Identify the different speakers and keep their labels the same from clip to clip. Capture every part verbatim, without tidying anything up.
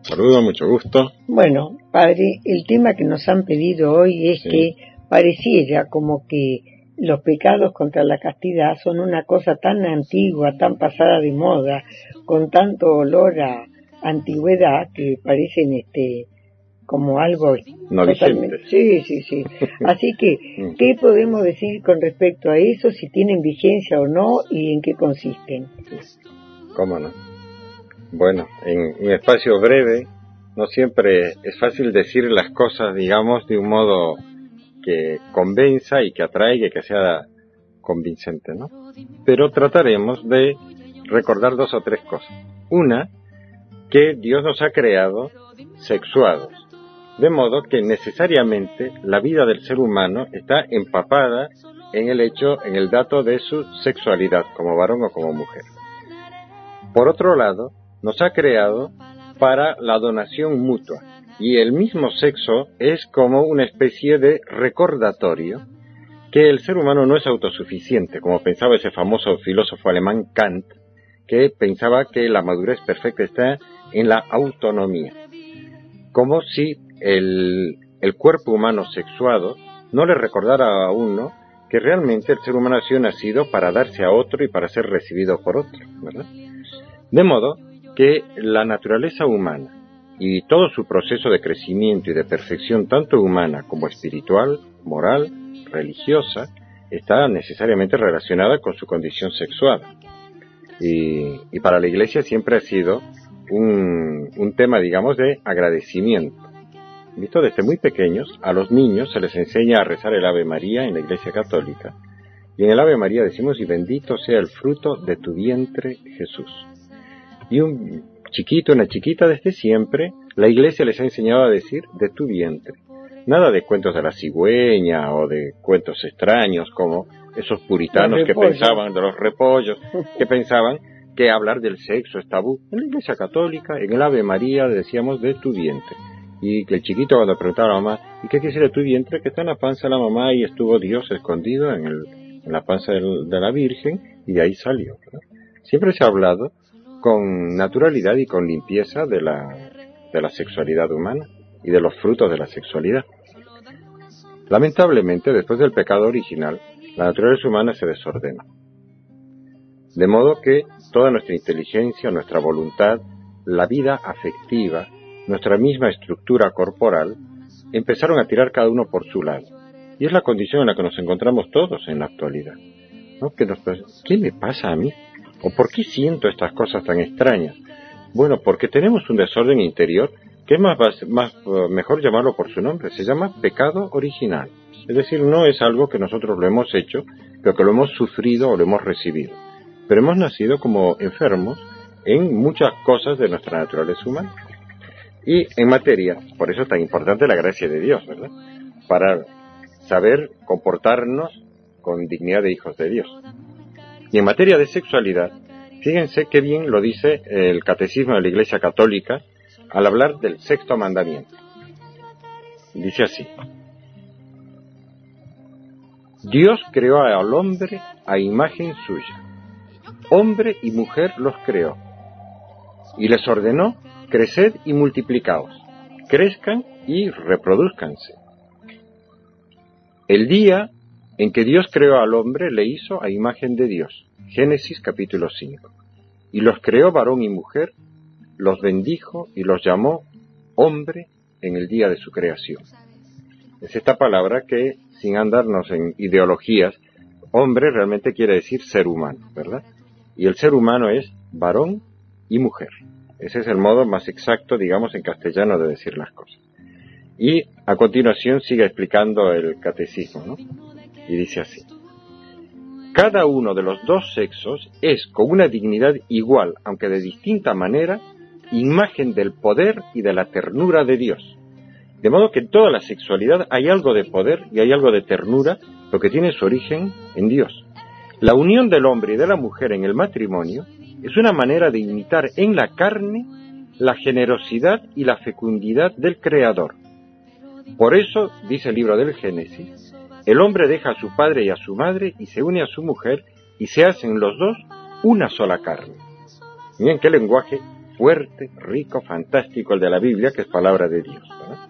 Speaker 1: Saludos, mucho gusto.
Speaker 2: Bueno, padre, el tema que nos han pedido hoy es sí. que pareciera como que los pecados contra la castidad son una cosa tan antigua, tan pasada de moda, con tanto olor a antigüedad que parecen este como algo
Speaker 1: no
Speaker 2: totalmente... Sí, sí, sí. Así que, ¿qué podemos decir con respecto a eso? Si tienen vigencia o no y en qué consisten.
Speaker 1: ¿Cómo no? Bueno, en un espacio breve, no siempre es fácil decir las cosas, digamos, de un modo que convenza y que atraiga y que sea convincente, ¿no? Pero trataremos de recordar dos o tres cosas. Una, que Dios nos ha creado sexuados, de modo que necesariamente la vida del ser humano está empapada en el hecho, en el dato de su sexualidad, como varón o como mujer. Por otro lado, nos ha creado para la donación mutua, y el mismo sexo es como una especie de recordatorio que el ser humano no es autosuficiente, como pensaba ese famoso filósofo alemán Kant, que pensaba que la madurez perfecta está en la autonomía, como si el, el cuerpo humano sexuado no le recordara a uno que realmente el ser humano ha sido nacido para darse a otro y para ser recibido por otro, ¿verdad? De modo que la naturaleza humana y todo su proceso de crecimiento y de perfección, tanto humana como espiritual, moral, religiosa, está necesariamente relacionada con su condición sexual. Y, y para la Iglesia siempre ha sido un, un tema, digamos, de agradecimiento. Visto desde muy pequeños, a los niños se les enseña a rezar el Ave María en la Iglesia Católica. Y en el Ave María decimos, y bendito sea el fruto de tu vientre, Jesús. Y un chiquito, una chiquita, desde siempre, la Iglesia les ha enseñado a decir de tu vientre. Nada de cuentos de la cigüeña o de cuentos extraños como esos puritanos que pensaban, de los repollos, que pensaban que hablar del sexo es tabú. En la Iglesia Católica, en el Ave María, decíamos de tu vientre. Y que el chiquito cuando preguntaba a la mamá, ¿y qué quiere decir de tu vientre? Que está en la panza de la mamá y estuvo Dios escondido en, el, en la panza del, de la Virgen y de ahí salió, ¿verdad? Siempre se ha hablado con naturalidad y con limpieza de la, de la sexualidad humana y de los frutos de la sexualidad. Lamentablemente, después del pecado original, la naturaleza humana se desordenó. De modo que toda nuestra inteligencia, nuestra voluntad, la vida afectiva, nuestra misma estructura corporal, empezaron a tirar cada uno por su lado. Y es la condición en la que nos encontramos todos en la actualidad, ¿no? Que nos, ¿qué me pasa a mí? ¿O por qué siento estas cosas tan extrañas? Bueno, porque tenemos un desorden interior que es más, más mejor llamarlo por su nombre. Se llama pecado original. Es decir, no es algo que nosotros lo hemos hecho, pero que lo hemos sufrido o lo hemos recibido. Pero hemos nacido como enfermos en muchas cosas de nuestra naturaleza humana. Y en materia, por eso es tan importante la gracia de Dios, ¿verdad? Para saber comportarnos con dignidad de hijos de Dios. Y en materia de sexualidad, fíjense qué bien lo dice el Catecismo de la Iglesia Católica al hablar del sexto mandamiento. Dice así: Dios creó al hombre a imagen suya. Hombre y mujer los creó. Y les ordenó: creced y multiplicaos, crezcan y reproduzcanse. El día en que Dios creó al hombre, le hizo a imagen de Dios. Génesis capítulo cinco. Y los creó varón y mujer, los bendijo y los llamó hombre en el día de su creación. Es esta palabra que, sin andarnos en ideologías, hombre realmente quiere decir ser humano, ¿verdad? Y el ser humano es varón y mujer. Ese es el modo más exacto, digamos, en castellano de decir las cosas. Y a continuación sigue explicando el catecismo, ¿no? Y dice así: cada uno de los dos sexos es, con una dignidad igual, aunque de distinta manera, imagen del poder y de la ternura de Dios. De modo que en toda la sexualidad hay algo de poder y hay algo de ternura, lo que tiene su origen en Dios. La unión del hombre y de la mujer en el matrimonio es una manera de imitar en la carne la generosidad y la fecundidad del Creador. Por eso, dice el libro del Génesis, el hombre deja a su padre y a su madre y se une a su mujer y se hacen los dos una sola carne. Miren qué lenguaje fuerte, rico, fantástico, el de la Biblia, que es palabra de Dios, ¿verdad?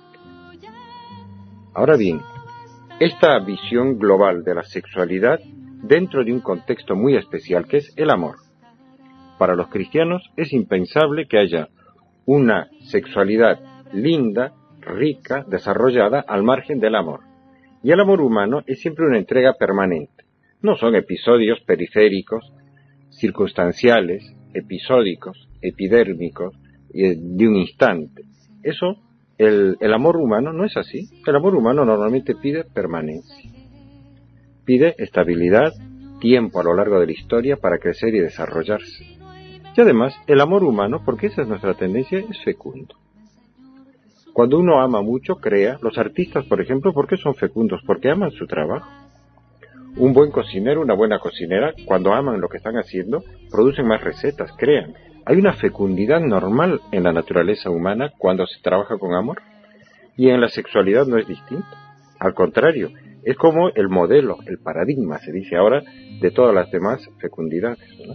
Speaker 1: Ahora bien, esta visión global de la sexualidad dentro de un contexto muy especial que es el amor. Para los cristianos es impensable que haya una sexualidad linda, rica, desarrollada al margen del amor. Y el amor humano es siempre una entrega permanente. No son episodios periféricos, circunstanciales, episódicos, epidérmicos, de un instante. Eso, el, el amor humano no es así. El amor humano normalmente pide permanencia. Pide estabilidad, tiempo a lo largo de la historia para crecer y desarrollarse. Y además, el amor humano, porque esa es nuestra tendencia, es fecundo. Cuando uno ama mucho, crea. Los artistas, por ejemplo, ¿por qué son fecundos? Porque aman su trabajo. Un buen cocinero, una buena cocinera, cuando aman lo que están haciendo, producen más recetas, crean. Hay una fecundidad normal en la naturaleza humana cuando se trabaja con amor. Y en la sexualidad no es distinto. Al contrario, es como el modelo, el paradigma, se dice ahora, de todas las demás fecundidades, ¿no?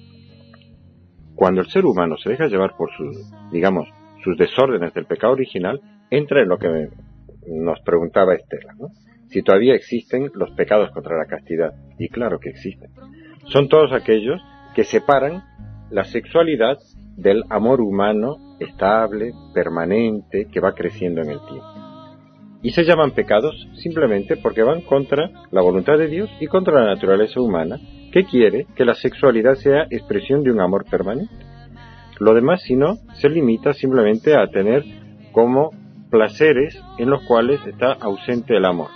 Speaker 1: Cuando el ser humano se deja llevar por sus, digamos, sus desórdenes del pecado original, entra en lo que nos preguntaba Estela, ¿no? Si todavía existen los pecados contra la castidad. Y claro que existen. Son todos aquellos que separan la sexualidad del amor humano estable, permanente, que va creciendo en el tiempo. Y se llaman pecados simplemente porque van contra la voluntad de Dios y contra la naturaleza humana, que quiere que la sexualidad sea expresión de un amor permanente. Lo demás, si no, se limita simplemente a tener como placeres en los cuales está ausente el amor.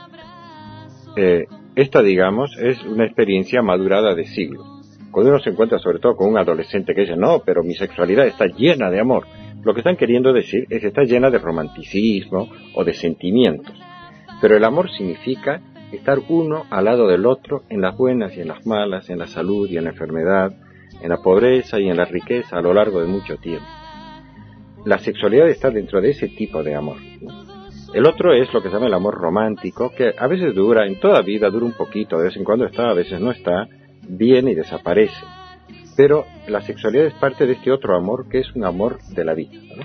Speaker 1: Eh, esta, digamos, es una experiencia madurada de siglos. Cuando uno se encuentra sobre todo con un adolescente que dice, no, pero mi sexualidad está llena de amor, lo que están queriendo decir es que está llena de romanticismo o de sentimientos. Pero el amor significa estar uno al lado del otro en las buenas y en las malas, en la salud y en la enfermedad, en la pobreza y en la riqueza a lo largo de mucho tiempo. La sexualidad está dentro de ese tipo de amor, ¿no? El otro es lo que se llama el amor romántico, que a veces dura, en toda vida dura un poquito, de vez en cuando está, a veces no está, viene y desaparece. Pero la sexualidad es parte de este otro amor, que es un amor de la vida, ¿no?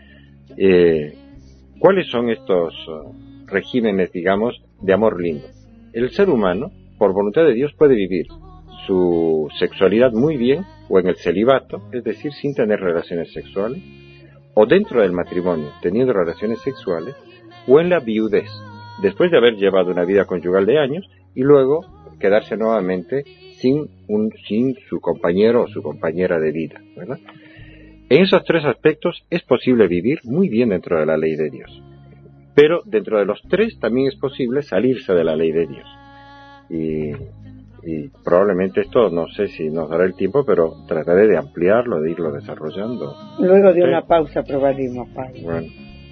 Speaker 1: Eh, ¿Cuáles son estos uh, regímenes, digamos, de amor lindo? El ser humano, por voluntad de Dios, puede vivir su sexualidad muy bien, o en el celibato, es decir, sin tener relaciones sexuales, o dentro del matrimonio, teniendo relaciones sexuales, o en la viudez, después de haber llevado una vida conyugal de años, y luego quedarse nuevamente sin, un, sin su compañero o su compañera de vida, ¿verdad? En esos tres aspectos es posible vivir muy bien dentro de la ley de Dios. Pero dentro de los tres también es posible salirse de la ley de Dios. Y, y probablemente esto, no sé si nos dará el tiempo, pero trataré de ampliarlo, de irlo desarrollando.
Speaker 2: Luego de
Speaker 1: ¿Sí?
Speaker 2: una pausa probaremos, Padre.
Speaker 1: Bueno.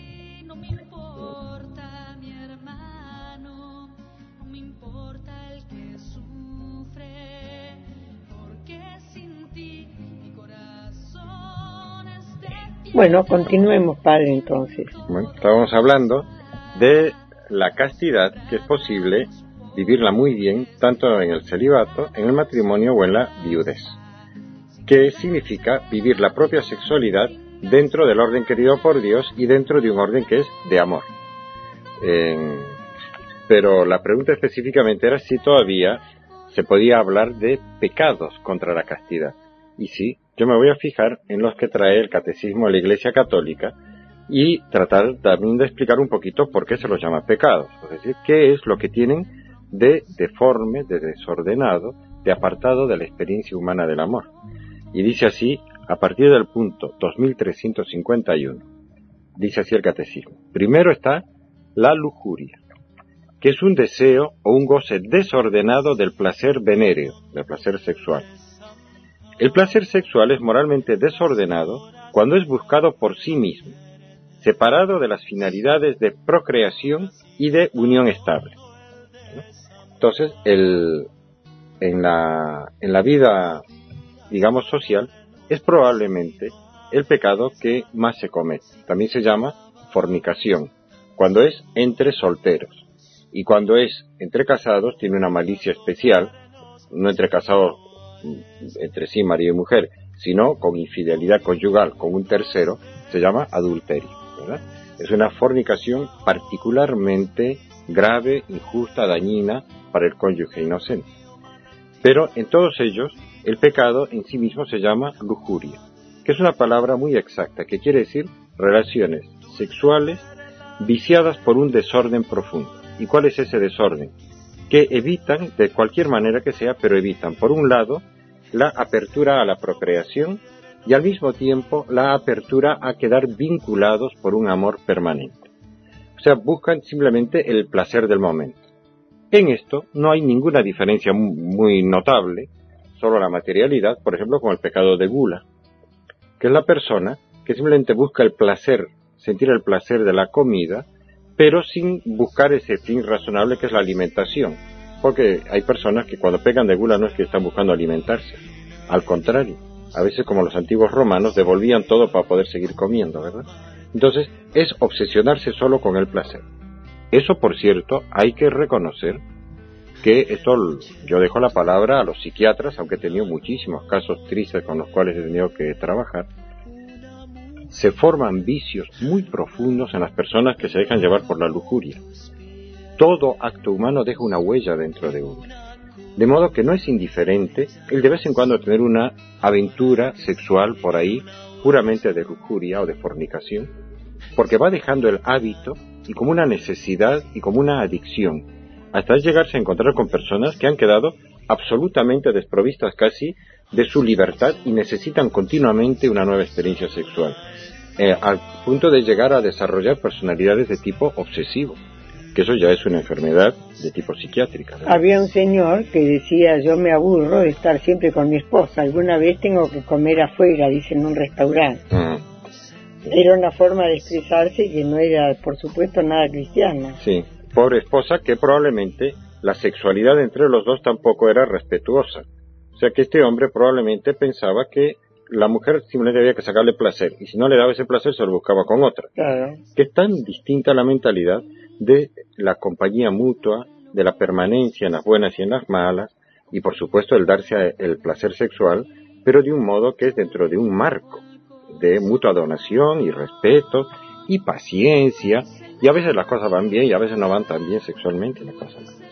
Speaker 2: Bueno, continuemos, Padre, entonces.
Speaker 1: Bueno, estábamos hablando de la castidad, que es posible vivirla muy bien, tanto en el celibato, en el matrimonio o en la viudez, que significa vivir la propia sexualidad dentro del orden querido por Dios y dentro de un orden que es de amor. Eh, pero la pregunta específicamente era si todavía se podía hablar de pecados contra la castidad. Y sí, yo me voy a fijar en los que trae el Catecismo de la Iglesia Católica y tratar también de explicar un poquito por qué se los llama pecados. Es decir, qué es lo que tienen de deforme, de desordenado, de apartado de la experiencia humana del amor. Y dice así, a partir del punto dos mil trescientos cincuenta y uno, dice así el Catecismo. Primero está la lujuria, que es un deseo o un goce desordenado del placer venéreo, del placer sexual. El placer sexual es moralmente desordenado cuando es buscado por sí mismo, separado de las finalidades de procreación y de unión estable. Entonces, el, en, la, en la vida, digamos, social, es probablemente el pecado que más se comete. También se llama fornicación, cuando es entre solteros. Y cuando es entre casados, tiene una malicia especial, no entre casados entre sí, marido y mujer, sino con infidelidad conyugal con un tercero, se llama adulterio, ¿verdad? Es una fornicación particularmente grave, injusta, dañina para el cónyuge inocente. Pero en todos ellos, el pecado en sí mismo se llama lujuria, que es una palabra muy exacta, que quiere decir relaciones sexuales viciadas por un desorden profundo. ¿Y cuál es ese desorden? Que evitan, de cualquier manera que sea, pero evitan, por un lado, la apertura a la procreación y al mismo tiempo la apertura a quedar vinculados por un amor permanente. O sea, buscan simplemente el placer del momento. En esto no hay ninguna diferencia muy notable, solo la materialidad, por ejemplo, con el pecado de gula, que es la persona que simplemente busca el placer, sentir el placer de la comida, pero sin buscar ese fin razonable que es la alimentación. Porque hay personas que cuando pecan de gula no es que están buscando alimentarse, al contrario, a veces como los antiguos romanos devolvían todo para poder seguir comiendo, ¿verdad? Entonces es obsesionarse solo con el placer. Eso, por cierto, hay que reconocer que esto, yo dejo la palabra a los psiquiatras, aunque he tenido muchísimos casos tristes con los cuales he tenido que trabajar. Se forman vicios muy profundos en las personas que se dejan llevar por la lujuria. Todo acto humano deja una huella dentro de uno. De modo que no es indiferente el de vez en cuando tener una aventura sexual por ahí, puramente de lujuria o de fornicación, porque va dejando el hábito y como una necesidad y como una adicción, hasta llegarse a encontrar con personas que han quedado absolutamente desprovistas casi de su libertad y necesitan continuamente una nueva experiencia sexual, eh, al punto de llegar a desarrollar personalidades de tipo obsesivo, que eso ya es una enfermedad de tipo psiquiátrica, ¿verdad?
Speaker 2: Había un señor que decía, yo me aburro de estar siempre con mi esposa, alguna vez tengo que comer afuera, dice, en un restaurante. Uh-huh. Era una forma de expresarse que no era, por supuesto, nada cristiana.
Speaker 1: Sí, pobre esposa, que probablemente la sexualidad entre los dos tampoco era respetuosa. O sea que este hombre probablemente pensaba que la mujer simplemente había que sacarle placer, y si no le daba ese placer se lo buscaba con otra.
Speaker 2: Claro.
Speaker 1: Que es tan distinta la mentalidad de la compañía mutua, de la permanencia en las buenas y en las malas, y por supuesto el darse el placer sexual, pero de un modo que es dentro de un marco de mutua donación y respeto y paciencia, y a veces las cosas van bien y a veces no van tan bien sexualmente, no pasa nada.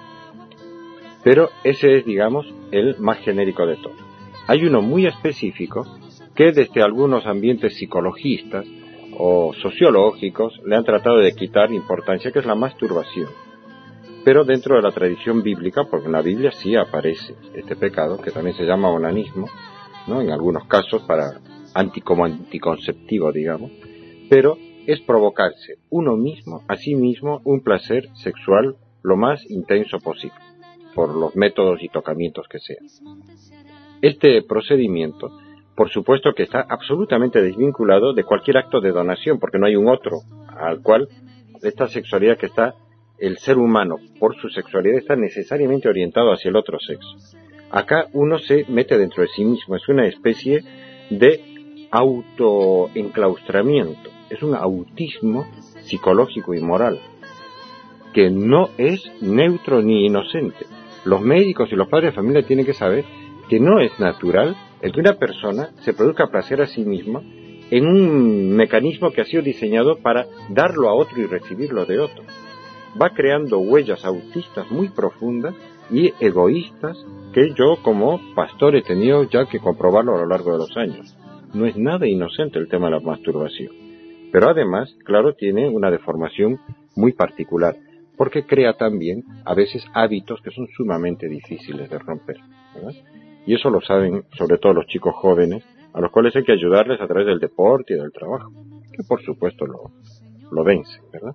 Speaker 1: Pero ese es, digamos, el más genérico de todos. Hay uno muy específico que desde algunos ambientes psicologistas o sociológicos le han tratado de quitar importancia, que es la masturbación. Pero dentro de la tradición bíblica, porque en la Biblia sí aparece este pecado, que también se llama onanismo, ¿no? En algunos casos para anti, como anticonceptivo, digamos, pero es provocarse uno mismo, a sí mismo, un placer sexual lo más intenso posible, por los métodos y tocamientos que sean. Este procedimiento, por supuesto que está absolutamente desvinculado de cualquier acto de donación, porque no hay un otro al cual esta sexualidad que está, el ser humano, por su sexualidad, está necesariamente orientado hacia el otro sexo. Acá uno se mete dentro de sí mismo, es una especie de autoenclaustramiento, es un autismo psicológico y moral, que no es neutro ni inocente. Los médicos y los padres de familia tienen que saber que no es natural el que una persona se produzca placer a sí misma en un mecanismo que ha sido diseñado para darlo a otro y recibirlo de otro. Va creando huellas autistas muy profundas y egoístas que yo como pastor he tenido ya que comprobarlo a lo largo de los años. No es nada inocente el tema de la masturbación, pero además, claro, tiene una deformación muy particular, porque crea también a veces hábitos que son sumamente difíciles de romper, ¿verdad? Y eso lo saben sobre todo los chicos jóvenes, a los cuales hay que ayudarles a través del deporte y del trabajo, que por supuesto lo, lo vencen, ¿verdad?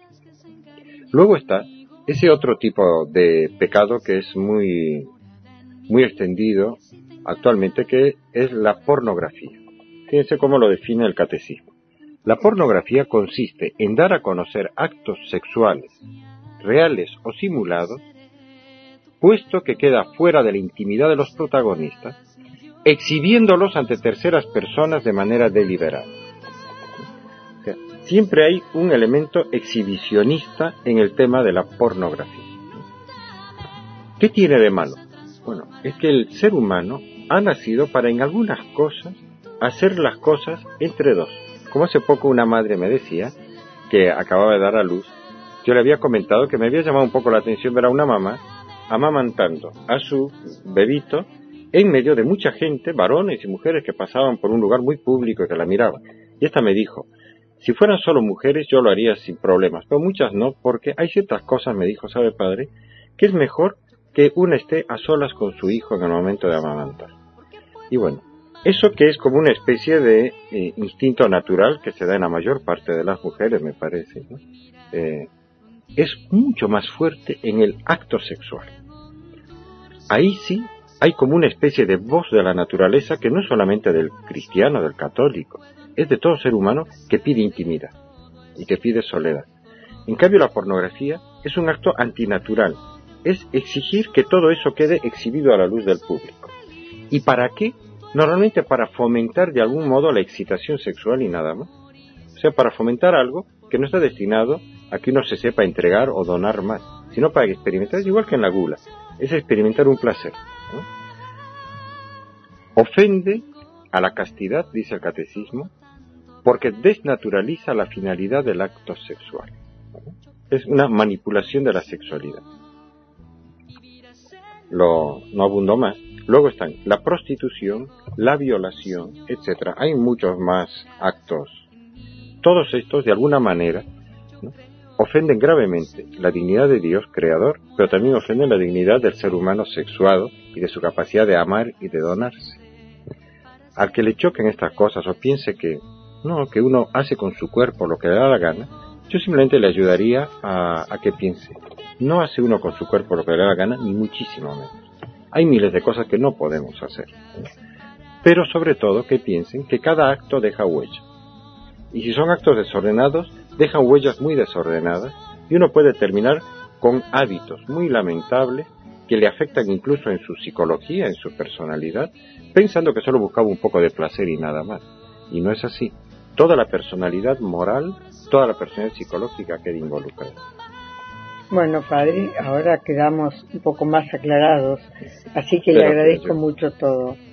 Speaker 1: Luego está ese otro tipo de pecado que es muy, muy extendido actualmente, que es la pornografía. Fíjense cómo lo define el catecismo. La pornografía consiste en dar a conocer actos sexuales, reales o simulados, puesto que queda fuera de la intimidad de los protagonistas, exhibiéndolos ante terceras personas de manera deliberada. O sea, siempre hay un elemento exhibicionista en el tema de la pornografía. ¿Qué tiene de malo? Bueno, es que el ser humano ha nacido para en algunas cosas hacer las cosas entre dos. Como hace poco una madre me decía que acababa de dar a luz, yo le había comentado que me había llamado un poco la atención ver a una mamá amamantando a su bebito en medio de mucha gente, varones y mujeres que pasaban por un lugar muy público y que la miraban. Y esta me dijo, si fueran solo mujeres yo lo haría sin problemas, pero muchas no, porque hay ciertas cosas, me dijo, ¿sabe padre?, que es mejor que una esté a solas con su hijo en el momento de amamantar. Y bueno, eso que es como una especie de eh, instinto natural que se da en la mayor parte de las mujeres, me parece, ¿no? Eh, es mucho más fuerte en el acto sexual. Ahí sí hay como una especie de voz de la naturaleza que no es solamente del cristiano, del católico, es de todo ser humano que pide intimidad y que pide soledad. En cambio, la pornografía es un acto antinatural, es exigir que todo eso quede exhibido a la luz del público. ¿Y para qué? Normalmente para fomentar de algún modo la excitación sexual y nada más. O sea, para fomentar algo que no está destinado a que uno se sepa entregar o donar más, sino para experimentar, es igual que en la gula, es experimentar un placer, ¿no? Ofende a la castidad, dice el catecismo, porque desnaturaliza la finalidad del acto sexual, ¿no? Es una manipulación de la sexualidad. Lo, no abundo más. Luego están la prostitución, la violación, etcétera. Hay muchos más actos. Todos estos, de alguna manera, ¿no?, ofenden gravemente la dignidad de Dios, creador, pero también ofenden la dignidad del ser humano sexuado y de su capacidad de amar y de donarse. Al que le choquen estas cosas o piense que no, que uno hace con su cuerpo lo que le da la gana, yo simplemente le ayudaría a, a que piense, no hace uno con su cuerpo lo que le da la gana, ni muchísimo menos. Hay miles de cosas que no podemos hacer, ¿no? Pero sobre todo que piensen que cada acto deja huella. Y si son actos desordenados, dejan huellas muy desordenadas y uno puede terminar con hábitos muy lamentables que le afectan incluso en su psicología, en su personalidad, pensando que solo buscaba un poco de placer y nada más. Y no es así. Toda la personalidad moral, toda la personalidad psicológica queda involucrada.
Speaker 2: Bueno, padre, ahora quedamos un poco más aclarados, así que le
Speaker 1: Pero,
Speaker 2: agradezco
Speaker 1: pero yo...
Speaker 2: mucho todo.